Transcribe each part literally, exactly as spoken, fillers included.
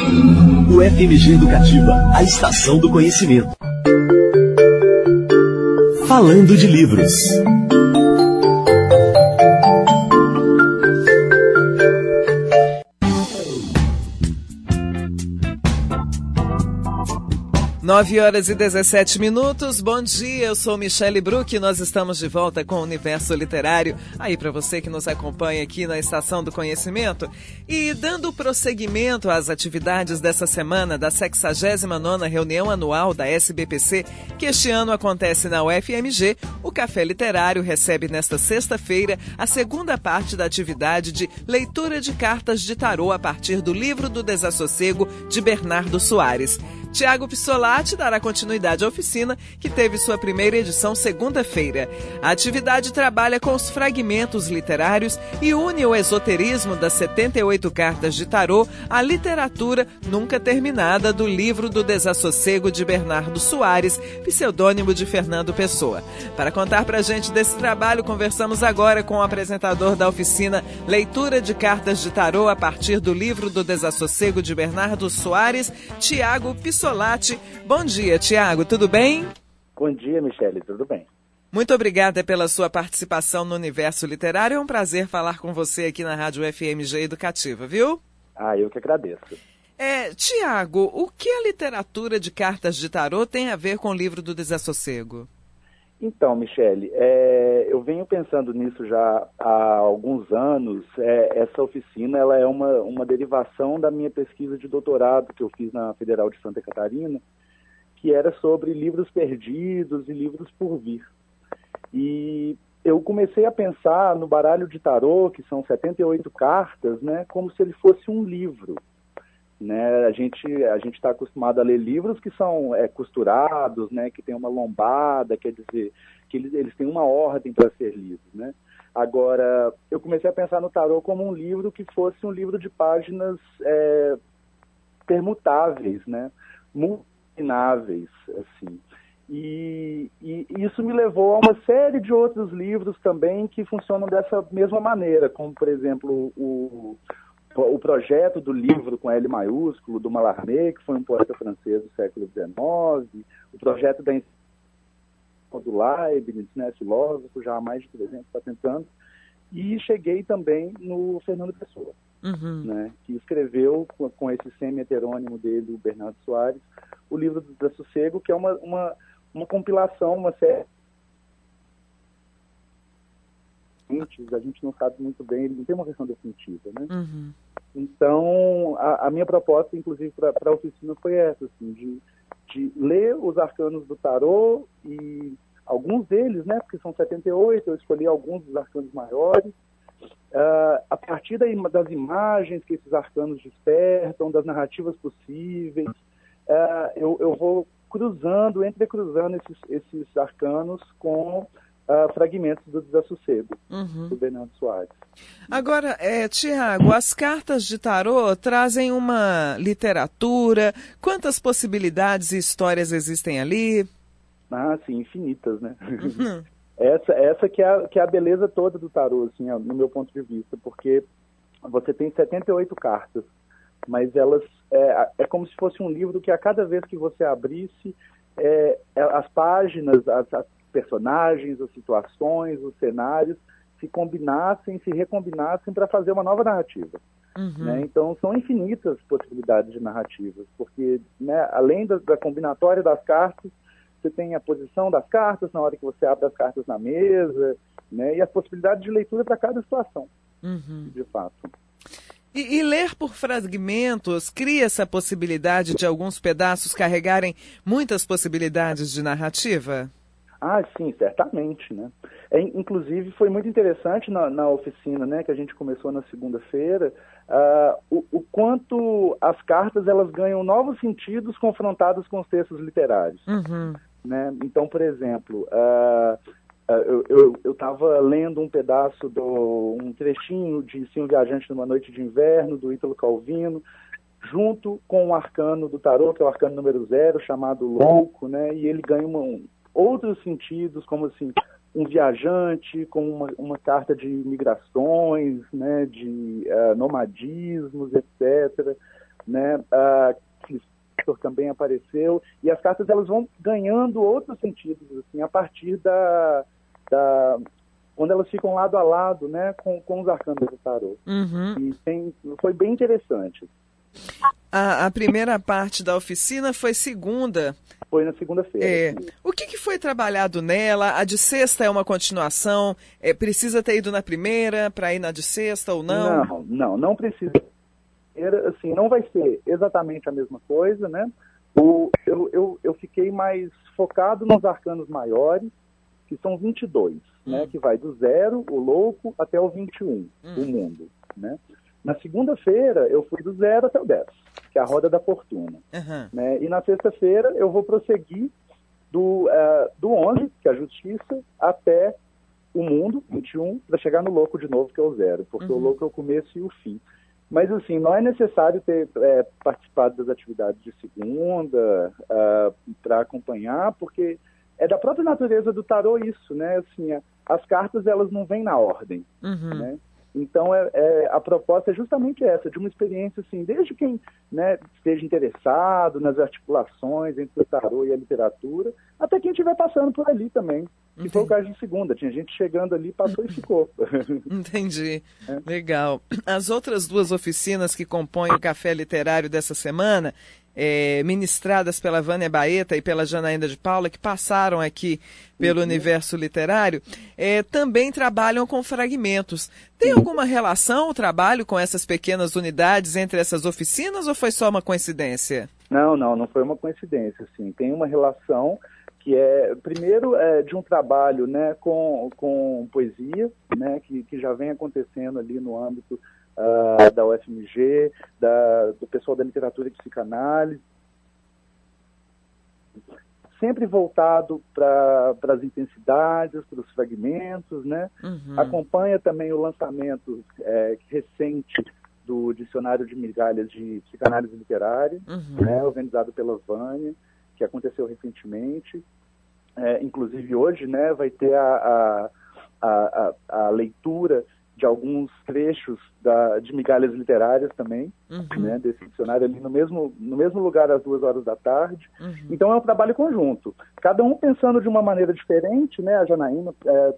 O F M G Educativa, a estação do conhecimento. Falando de livros. nove horas e dezessete minutos, bom dia, eu sou Michele Bruck e nós estamos de volta com o Universo Literário, aí para você que nos acompanha aqui na Estação do Conhecimento. E dando prosseguimento às atividades dessa semana da sexagésima nona reunião anual da S B P C, que este ano acontece na U F M G, o Café Literário recebe nesta sexta-feira a segunda parte da atividade de leitura de cartas de tarô a partir do Livro do Desassossego, de Bernardo Soares. Tiago Pissolati dará continuidade à oficina, que teve sua primeira edição segunda-feira. A atividade trabalha com os fragmentos literários e une o esoterismo das setenta e oito cartas de tarô à literatura nunca terminada do Livro do Desassossego, de Bernardo Soares, pseudônimo de Fernando Pessoa. Para contar pra gente desse trabalho, conversamos agora com o apresentador da oficina Leitura de Cartas de Tarô a partir do Livro do Desassossego, de Bernardo Soares, Tiago Pissolati. Bom dia, Tiago, tudo bem? Bom dia, Michele, tudo bem. Muito obrigada pela sua participação no Universo Literário. É um prazer falar com você aqui na Rádio F M G Educativa, viu? Ah, eu que agradeço. É, Tiago, o que a literatura de cartas de tarô tem a ver com o Livro do Desassossego? Então, Michele, é, eu venho pensando nisso já há alguns anos. É, essa oficina ela é uma, uma derivação da minha pesquisa de doutorado que eu fiz na Federal de Santa Catarina, que era sobre livros perdidos e livros por vir. E eu comecei a pensar no baralho de tarô, que são setenta e oito cartas, né, como se ele fosse um livro. Né, a gente a gente está acostumado a ler livros que são é, costurados, né, que tem uma lombada, quer dizer, que eles, eles têm uma ordem para ser lidos, né? Agora, eu comecei a pensar no tarô como um livro que fosse um livro de páginas é, permutáveis, né, multináveis, assim. E, e isso me levou a uma série de outros livros também que funcionam dessa mesma maneira, como, por exemplo, o o projeto do livro com L maiúsculo, do Mallarmé, que foi um poeta francês do século dezenove, o projeto da do Leibniz, né, filósofo, já há mais de trezentos, quatrocentos anos, e cheguei também no Fernando Pessoa, uhum. né, que escreveu com, com esse semi-heterônimo dele, o Bernardo Soares, o Livro do Desassossego, que é uma, uma, uma compilação, uma série. A gente não sabe muito bem, ele não tem uma versão definitiva, né? Uhum. Então, a, a minha proposta, inclusive, para a oficina foi essa, assim, de, de ler os arcanos do tarô, e alguns deles, né, porque são setenta e oito, eu escolhi alguns dos arcanos maiores, uh, a partir da, das imagens que esses arcanos despertam, das narrativas possíveis, uh, eu, eu vou cruzando, entrecruzando esses, esses arcanos com Uh, fragmentos do Desassossego, uhum. do Bernardo Soares. Agora, é, Tiago, as cartas de tarô trazem uma literatura. Quantas possibilidades e histórias existem ali? Ah, sim, infinitas, né? Uhum. essa essa que, é a, que é a beleza toda do tarô, assim, ó, no meu ponto de vista, porque você tem setenta e oito cartas, mas elas é, é como se fosse um livro que a cada vez que você abrisse, é, as páginas, as, as personagens, as situações, os cenários se combinassem, se recombinassem para fazer uma nova narrativa. Uhum. Né? Então, são infinitas possibilidades de narrativas, porque, né, além da, da combinatória das cartas, você tem a posição das cartas na hora que você abre as cartas na mesa, né, e as possibilidades de leitura para cada situação, uhum. de fato. E, e ler por fragmentos cria essa possibilidade de alguns pedaços carregarem muitas possibilidades de narrativa? Ah, sim, certamente, né? É, inclusive, foi muito interessante na, na oficina, né, que a gente começou na segunda-feira, uh, o, o quanto as cartas elas ganham novos sentidos confrontados com os textos literários. Uhum. Né? Então, por exemplo, uh, uh, eu estava lendo um pedaço, do, um trechinho de Sim, um Viajante numa Noite de Inverno, do Ítalo Calvino, junto com o arcano do tarô, que é o arcano número zero, chamado Louco, né? E ele ganha uma, um, outros sentidos, como assim, um viajante com uma, uma carta de migrações, né, de uh, nomadismos, etcétera. né? Ah, também apareceu, e as cartas elas vão ganhando outros sentidos assim, a partir da, da quando elas ficam lado a lado, né, com, com os arcanos do tarô. Uhum. E tem, foi bem interessante. A, a primeira parte da oficina foi segunda. Foi na segunda-feira. É. O que, que foi trabalhado nela? A de sexta é uma continuação? É, precisa ter ido na primeira para ir na de sexta ou não? Não, não, não precisa. Assim, não vai ser exatamente a mesma coisa, né? O, eu, eu, eu fiquei mais focado nos arcanos maiores, que são vinte e dois, hum. né? Que vai do zero, o louco, até o vinte e um, hum. o mundo, né? Na segunda-feira, eu fui do zero até o dez, que é a roda da fortuna. Uhum. Né? E na sexta-feira, eu vou prosseguir do, uh, do onze, que é a justiça, até o mundo, vinte e um, para chegar no louco de novo, que é o zero, porque uhum. o louco é o começo e o fim. Mas, assim, não é necessário ter é, participado das atividades de segunda uh, para acompanhar, porque é da própria natureza do tarô isso, né? Assim, a, as cartas, elas não vêm na ordem, uhum. né? Então, é, é, a proposta é justamente essa, de uma experiência, assim, desde quem, né, esteja interessado nas articulações entre o tarô e a literatura, até quem estiver passando por ali também. Que foi o caso de segunda, tinha gente chegando ali, passou e ficou. Entendi, é. Legal. As outras duas oficinas que compõem o Café Literário dessa semana, é, ministradas pela Vânia Baeta e pela Janaína de Paula, que passaram aqui pelo uhum. Universo Literário, é, também trabalham com fragmentos. Tem uhum. alguma relação o trabalho com essas pequenas unidades entre essas oficinas ou foi só uma coincidência? Não, não, não foi uma coincidência, sim. Tem uma relação que é, primeiro, é, de um trabalho, né, com, com poesia, né, que, que já vem acontecendo ali no âmbito uh, da U F M G, da, do pessoal da literatura e psicanálise, sempre voltado para as intensidades, para os fragmentos, né? Uhum. Acompanha também o lançamento é, recente do Dicionário de Migalhas de Psicanálise Literária, uhum. né, organizado pela Vânia, que aconteceu recentemente. É, inclusive hoje, né, vai ter a, a, a, a leitura de alguns trechos da, de migalhas literárias também, uhum. né, desse dicionário ali no mesmo, no mesmo lugar às duas horas da tarde. Uhum. Então é um trabalho conjunto. Cada um pensando de uma maneira diferente, né, a Janaína, é,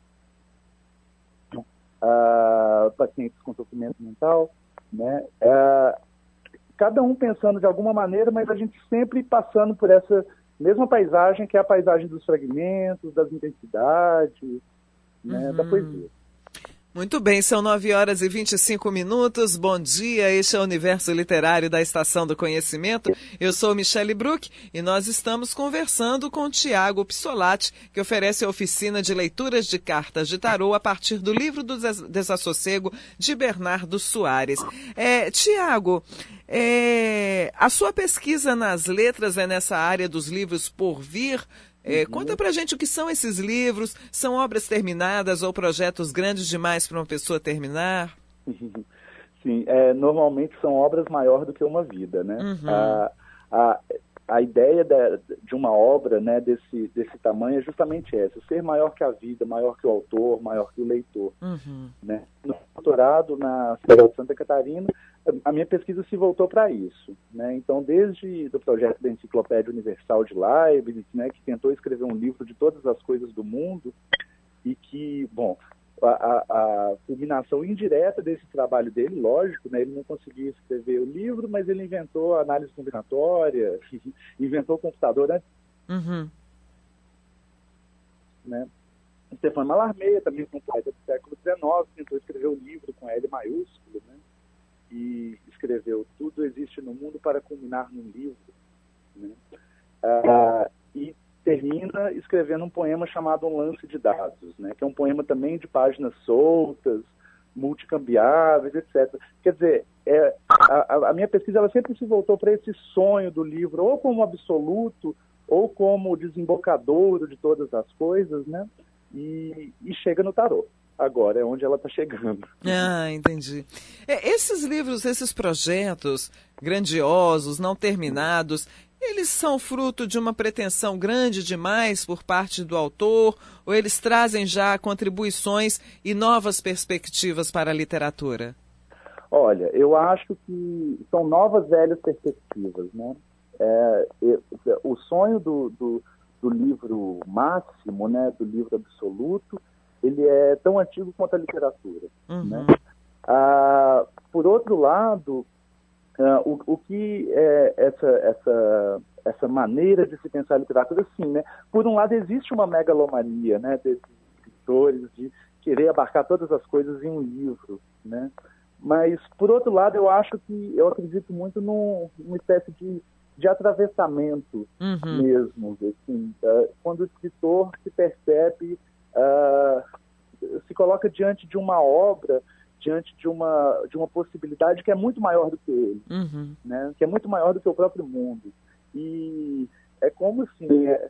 a, pacientes com sofrimento mental, né, é, cada um pensando de alguma maneira, mas a gente sempre passando por essa mesma paisagem, que é a paisagem dos fragmentos, das intensidades, né, uhum. da poesia. Muito bem, são nove horas e vinte e cinco minutos. Bom dia, este é o Universo Literário da Estação do Conhecimento. Eu sou Michele Bruck e nós estamos conversando com Tiago Pissolati, que oferece a oficina de leituras de cartas de tarô a partir do livro do Desassossego de Bernardo Soares. É, Tiago, é, a sua pesquisa nas letras é nessa área dos livros por vir? É, conta pra gente o que são esses livros, são obras terminadas ou projetos grandes demais para uma pessoa terminar? Sim, é, normalmente são obras maiores do que uma vida, né? Uhum. A, a, a ideia da, de uma obra, né, desse, desse tamanho é justamente essa, ser maior que a vida, maior que o autor, maior que o leitor. Uhum. Né? No doutorado na Federal de Santa Catarina, a minha pesquisa se voltou para isso, né? Então, desde o projeto da Enciclopédia Universal de Leibniz, né, que tentou escrever um livro de todas as coisas do mundo e que, bom, a, a, a culminação indireta desse trabalho dele, lógico, né, ele não conseguia escrever o livro, mas ele inventou a análise combinatória, inventou o computador, né? Uhum. Né? Stefano Mallarmé, também um poeta do século dezenove, tentou escrever o livro com L maiúsculo, né? E escreveu Tudo Existe no Mundo para Culminar num Livro, né? Ah, e termina escrevendo um poema chamado Um Lance de Dados, né? Que é um poema também de páginas soltas, multicambiáveis, etcétera. Quer dizer, é, a, a minha pesquisa ela sempre se voltou para esse sonho do livro, ou como absoluto, ou como desembocadouro de todas as coisas, né? E, e chega no tarô. Agora é onde ela está chegando. Ah, entendi. É, esses livros, esses projetos grandiosos, não terminados, eles são fruto de uma pretensão grande demais por parte do autor, ou eles trazem já contribuições e novas perspectivas para a literatura? Olha, eu acho que são novas, velhas perspectivas, né? É, eu, o sonho do, do, do livro máximo, né, do livro absoluto, ele é tão antigo quanto a literatura, Uhum. né? Ah, por outro lado, ah, o, o que é essa, essa, essa maneira de se pensar a literatura, sim, né? Por um lado, existe uma megalomania, né, desses escritores de querer abarcar todas as coisas em um livro, né? Mas, por outro lado, eu acho que, eu acredito muito num, numa espécie de, de atravessamento Uhum. mesmo, assim, uh, quando o escritor se percebe, uh, se coloca diante de uma obra, diante de uma, de uma possibilidade que é muito maior do que ele, Uhum. né? Que é muito maior do que o próprio mundo. E é como assim, é,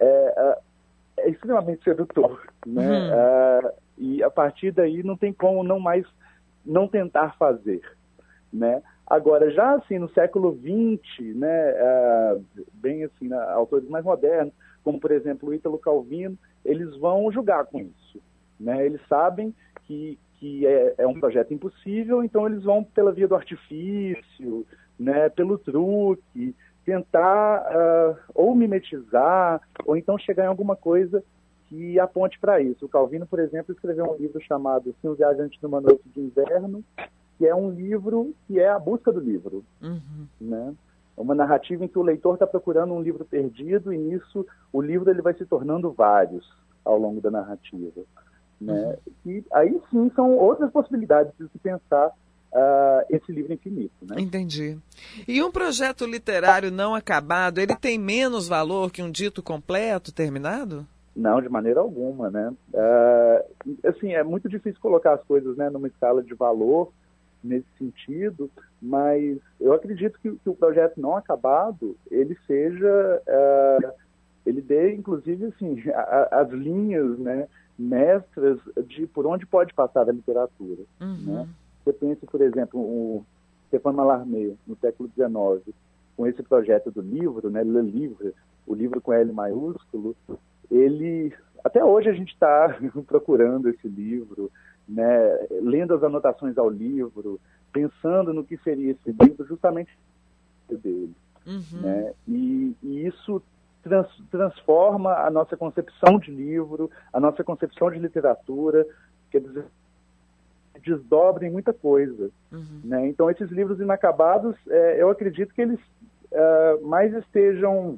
é, é extremamente sedutor, né? Uhum. Uh, e a partir daí não tem como não mais não tentar fazer, né? Agora, já assim, no século vinte, né, uh, bem assim, né, autores mais modernos, como, por exemplo, o Ítalo Calvino, eles vão julgar com isso, né? Eles sabem que, que é, é um projeto impossível, então eles vão pela via do artifício, né, pelo truque, tentar uh, ou mimetizar, ou então chegar em alguma coisa que aponte para isso. O Calvino, por exemplo, escreveu um livro chamado Sim, o Viajante numa Noite de Inverno, que é um livro que é a busca do livro. Uhum. Né? É uma narrativa em que o leitor está procurando um livro perdido e nisso o livro ele vai se tornando vários ao longo da narrativa. Né? Uhum. E aí sim são outras possibilidades de se pensar uh, esse livro infinito. Né? Entendi. E um projeto literário não acabado, ele tem menos valor que um dito completo, terminado? Não, de maneira alguma, né? Uh, assim, é muito difícil colocar as coisas, né, numa escala de valor nesse sentido, mas eu acredito que, que o projeto não acabado, ele seja, uh, ele dê, inclusive, assim, a, a, as linhas, né, mestras de por onde pode passar a literatura. Uhum. Né? Você pensa, por exemplo, o Stéphane Mallarmé, no século dezenove, com esse projeto do livro, né, Le Livre, o livro com L maiúsculo, ele, até hoje a gente está procurando esse livro, né, lendo as anotações ao livro, pensando no que seria esse livro, justamente dele. Uhum. Né? E, e isso trans, transforma a nossa concepção de livro, a nossa concepção de literatura, quer dizer, desdobra em muita coisa. Uhum. Né? Então, esses livros inacabados, é, eu acredito que eles é, mais estejam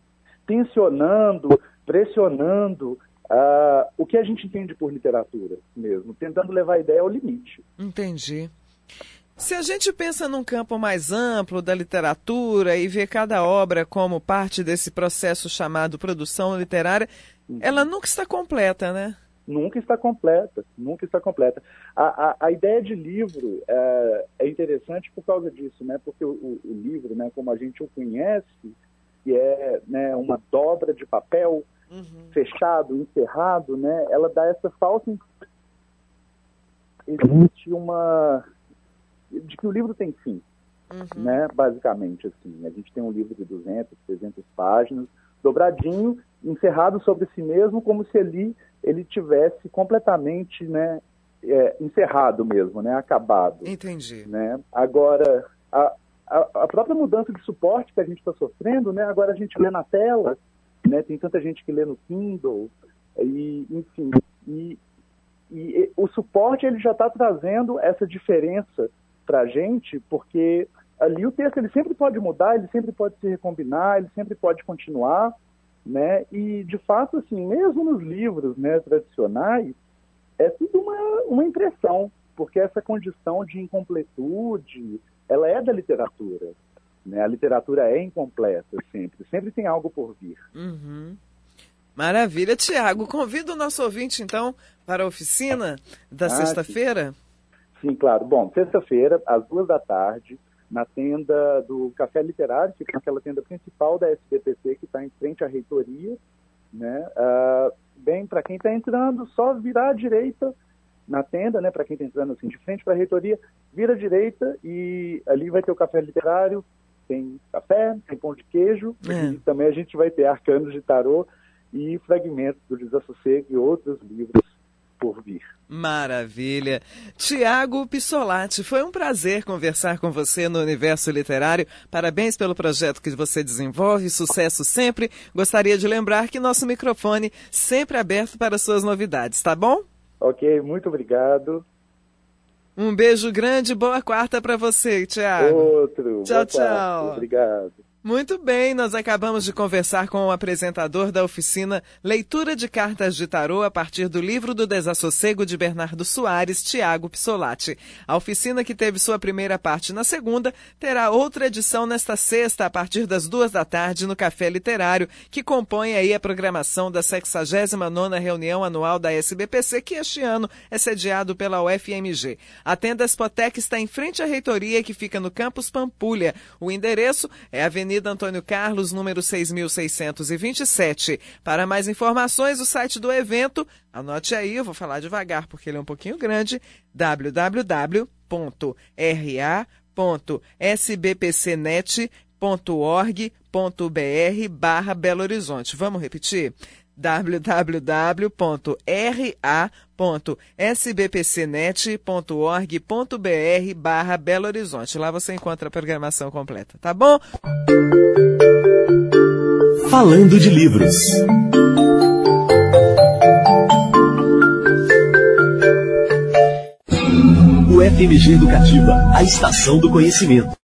tensionando, pressionando uh, o que a gente entende por literatura mesmo, tentando levar a ideia ao limite. Entendi. Se a gente pensa num campo mais amplo da literatura e vê cada obra como parte desse processo chamado produção literária, uhum. ela nunca está completa, né? Nunca está completa, nunca está completa. A, a, a ideia de livro é, é interessante por causa disso, né? Porque o, o, o livro, né, como a gente o conhece, que é, né, uma dobra de papel, uhum. fechado, encerrado, né, ela dá essa falsa impressão. Existe uma... de que o livro tem fim, uhum. né, basicamente, assim. A gente tem um livro de duzentas, trezentas páginas, dobradinho, encerrado sobre si mesmo, como se ali ele tivesse completamente, né, é, encerrado mesmo, né, acabado. Entendi. Né? Agora, a A, a própria mudança de suporte que a gente está sofrendo, né? Agora a gente lê na tela, né? Tem tanta gente que lê no Kindle, e, enfim. E, e o suporte ele já está trazendo essa diferença para a gente, porque ali o texto ele sempre pode mudar, ele sempre pode se recombinar, ele sempre pode continuar, né? E, de fato, assim, mesmo nos livros, né, tradicionais, é tudo uma, uma impressão, porque essa condição de incompletude, ela é da literatura, né? A literatura é incompleta sempre, sempre tem algo por vir. Uhum. Maravilha, Tiago. Convido o nosso ouvinte, então, para a oficina da ah, sexta-feira? Sim. sim, claro. Bom, sexta-feira, às duas da tarde, na tenda do Café Literário, que fica naquela tenda principal da S B P C, que está em frente à reitoria, né? Uh, bem, para quem está entrando, só virar à direita na tenda, né, para quem está entrando assim, de frente para a reitoria, vira à direita e ali vai ter o Café Literário, tem café, tem pão de queijo, é. E também a gente vai ter Arcanos de Tarô e Fragmentos do Desassossego e outros livros por vir. Maravilha. Tiago Pissolati, foi um prazer conversar com você no Universo Literário. Parabéns pelo projeto que você desenvolve, sucesso sempre. Gostaria de lembrar que nosso microfone sempre aberto para suas novidades, tá bom? Ok, muito obrigado. Um beijo grande, boa quarta para você, Tiago. Outro. Tchau, boa tchau. quarta. Obrigado. Muito bem, nós acabamos de conversar com o apresentador da oficina Leitura de Cartas de Tarô a partir do livro do Desassossego de Bernardo Soares, Tiago Pissolati. A oficina, que teve sua primeira parte na segunda, terá outra edição nesta sexta, a partir das duas da tarde, no Café Literário, que compõe aí a programação da sexagésima nona reunião anual da S B P C, que este ano é sediado pela U F M G. A Tenda Spotec está em frente à reitoria, que fica no Campus Pampulha. O endereço é a Avenida Antônio Carlos, número seis mil seiscentos e vinte e sete. Para mais informações, o site do evento, anote aí, eu vou falar devagar porque ele é um pouquinho grande, w w w ponto r a ponto s b p c net ponto org ponto b r barra Belo Horizonte. Vamos repetir? w w w ponto r a ponto s b p c net ponto org ponto b r barra Belo Horizonte. Lá você encontra a programação completa, tá bom? Falando de livros. O F M G Educativa, a estação do conhecimento.